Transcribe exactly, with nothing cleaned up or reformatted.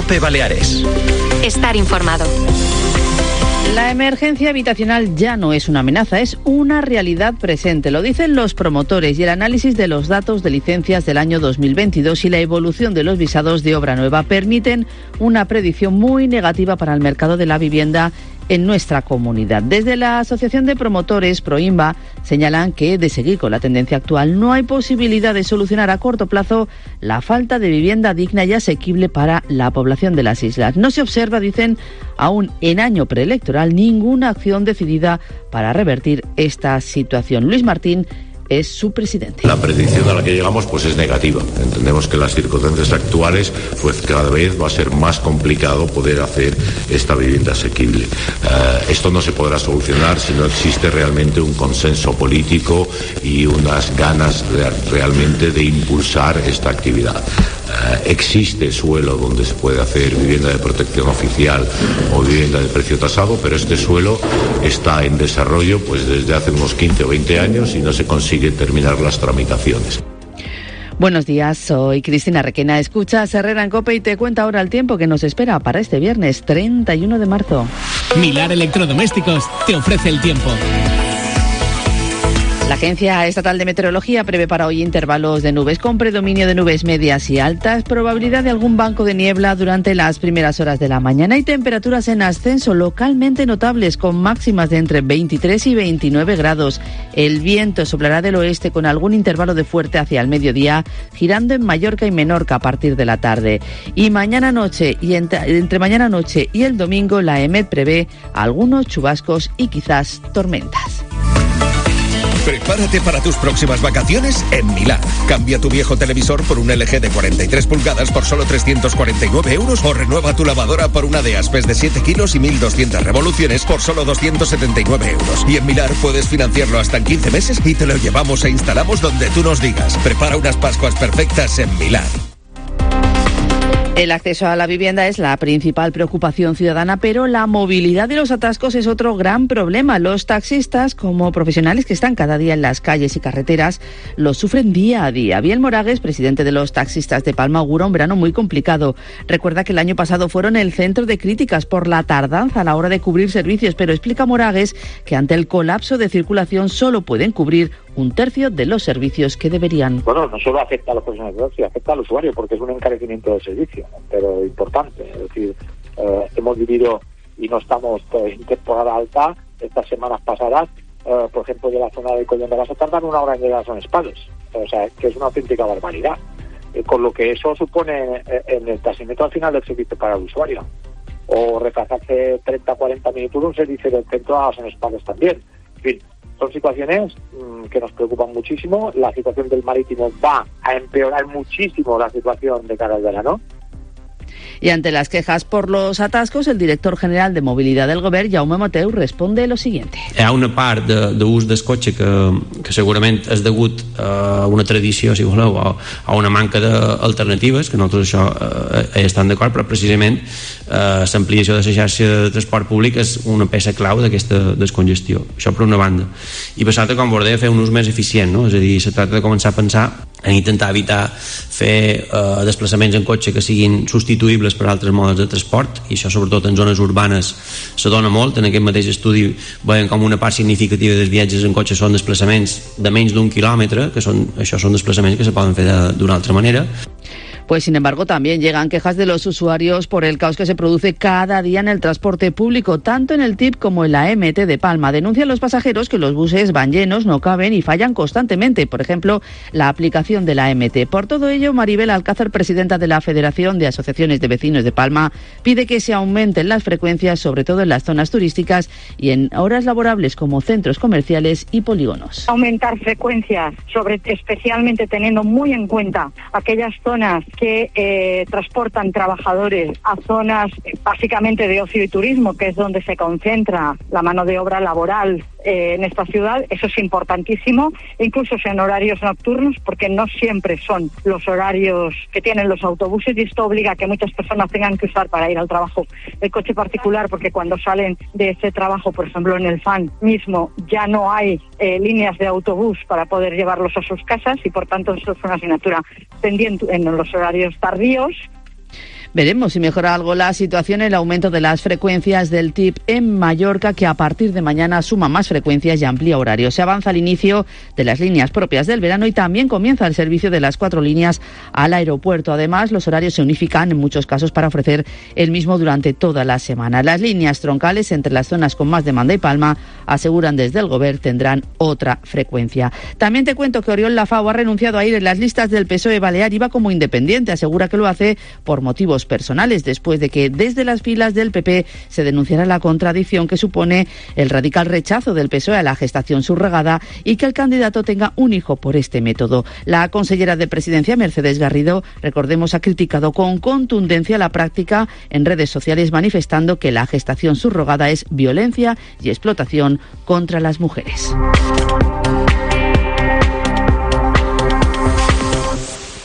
COPE Baleares. Estar informado. La emergencia habitacional ya no es una amenaza, es una realidad presente. Lo dicen los promotores y el análisis de los datos de licencias del año dos mil veintidós y la evolución de los visados de obra nueva permiten una predicción muy negativa para el mercado de la vivienda en nuestra comunidad. Desde la Asociación de Promotores, Proinva, señalan que, de seguir con la tendencia actual, no hay posibilidad de solucionar a corto plazo la falta de vivienda digna y asequible para la población de las islas. No se observa, dicen, aún en año preelectoral, ninguna acción decidida para revertir esta situación. Luis Martín es su presidente. La predicción a la que llegamos pues es negativa. Entendemos que las circunstancias actuales pues cada vez va a ser más complicado poder hacer esta vivienda asequible. Uh, esto no se podrá solucionar si no existe realmente un consenso político y unas ganas de, realmente de impulsar esta actividad. Uh, existe suelo donde se puede hacer vivienda de protección oficial o vivienda de precio tasado, pero este suelo está en desarrollo pues desde hace unos quince o veinte años y no se consigue terminar las tramitaciones. Buenos días, soy Cristina Requena. Escuchas Herrera en COPE y te cuenta ahora el tiempo que nos espera para este viernes treinta y uno de marzo. Milar Electrodomésticos te ofrece el tiempo. La Agencia Estatal de Meteorología prevé para hoy intervalos de nubes con predominio de nubes medias y altas, probabilidad de algún banco de niebla durante las primeras horas de la mañana y temperaturas en ascenso localmente notables con máximas de entre veintitrés y veintinueve grados. El viento soplará del oeste con algún intervalo de fuerte hacia el mediodía, girando en Mallorca y Menorca a partir de la tarde. Y mañana noche y entre, entre mañana noche y el domingo la EMET prevé algunos chubascos y quizás tormentas. Prepárate para tus próximas vacaciones en Milán. Cambia tu viejo televisor por un L G de cuarenta y tres pulgadas por solo trescientos cuarenta y nueve euros o renueva tu lavadora por una de Aspes de siete kilos y mil doscientas revoluciones por solo doscientos setenta y nueve euros. Y en Milán puedes financiarlo hasta en quince meses y te lo llevamos e instalamos donde tú nos digas. Prepara unas Pascuas perfectas en Milán. El acceso a la vivienda es la principal preocupación ciudadana, pero la movilidad de los atascos es otro gran problema. Los taxistas, como profesionales que están cada día en las calles y carreteras, los sufren día a día. Biel Moragues, presidente de los taxistas de Palma, augura un verano muy complicado. Recuerda que el año pasado fueron el centro de críticas por la tardanza a la hora de cubrir servicios, pero explica Moragues que ante el colapso de circulación solo pueden cubrir un tercio de los servicios que deberían. Bueno, no solo afecta a los profesionales de taxi, afecta al usuario porque es un encarecimiento del servicio, pero importante. Es decir, eh, hemos vivido y no estamos pues, en temporada alta estas semanas pasadas, eh, por ejemplo, de la zona de Collón de Basso tardan una hora en llegar a Son Espades, o sea, que es una auténtica barbaridad, eh, con lo que eso supone eh, en el taxímetro al final del servicio para el usuario, o retrasarse treinta a cuarenta minutos un servicio del centro a Son Espades también. En fin, son situaciones mmm, que nos preocupan muchísimo. La situación del marítimo va a empeorar muchísimo la situación de cara al verano. Y ante las quejas por los atascos, el director general de Movilidad del Govern, Jaume Mateu, responde lo siguiente. Hi ha una part de, de ús del cotxe que, que segurament és degut a una tradició, si voleu, o a una manca d'alternatives, que nosaltres això eh, estem d'acord, però precisament eh, l'ampliació de la xarxa de transport públic és una peça clau d'aquesta descongestió. Això per una banda. I per l'altra, com vos deia, fer un ús més eficient, no? És a dir, se tracta de començar a pensar en intentar evitar fer eh, desplaçaments en cotxe que siguin substituïbles per altres modes de transport, i això sobretot en zones urbanes se dona molt. En aquest mateix estudi veiem com una part significativa dels viatges en cotxe són desplaçaments de menys d'un quilòmetre, que són, això són desplaçaments que se poden fer d'una altra manera. Pues sin embargo también llegan quejas de los usuarios por el caos que se produce cada día en el transporte público, tanto en el T I P como en la M T de Palma. Denuncian los pasajeros que los buses van llenos, no caben y fallan constantemente, por ejemplo, la aplicación de la M T. Por todo ello, Maribel Alcázar, presidenta de la Federación de Asociaciones de Vecinos de Palma, pide que se aumenten las frecuencias, sobre todo en las zonas turísticas y en horas laborables como centros comerciales y polígonos. Aumentar frecuencias, sobre, especialmente teniendo muy en cuenta aquellas zonas que eh, transportan trabajadores a zonas eh, básicamente de ocio y turismo, que es donde se concentra la mano de obra laboral eh, en esta ciudad. Eso es importantísimo, incluso en horarios nocturnos, porque no siempre son los horarios que tienen los autobuses, y esto obliga a que muchas personas tengan que usar para ir al trabajo el coche particular, porque cuando salen de ese trabajo, por ejemplo en el F A N mismo, ya no hay eh, líneas de autobús para poder llevarlos a sus casas, y por tanto eso es una asignatura pendiente en los horarios tardíos. Veremos si mejora algo la situación el aumento de las frecuencias del T I P en Mallorca, que a partir de mañana suma más frecuencias y amplía horarios. Se avanza al inicio de las líneas propias del verano y también comienza el servicio de las cuatro líneas al aeropuerto. Además, los horarios se unifican en muchos casos para ofrecer el mismo durante toda la semana. Las líneas troncales entre las zonas con más demanda y Palma, aseguran desde el Gobierno, tendrán otra frecuencia. También te cuento que Oriol Lafau ha renunciado a ir en las listas del P S O E Balear y va como independiente. Asegura que lo hace por motivos personales, después de que desde las filas del P P se denunciara la contradicción que supone el radical rechazo del P S O E a la gestación subrogada y que el candidato tenga un hijo por este método. La consellera de Presidencia, Mercedes Garrido, recordemos, ha criticado con contundencia la práctica en redes sociales, manifestando que la gestación subrogada es violencia y explotación contra las mujeres.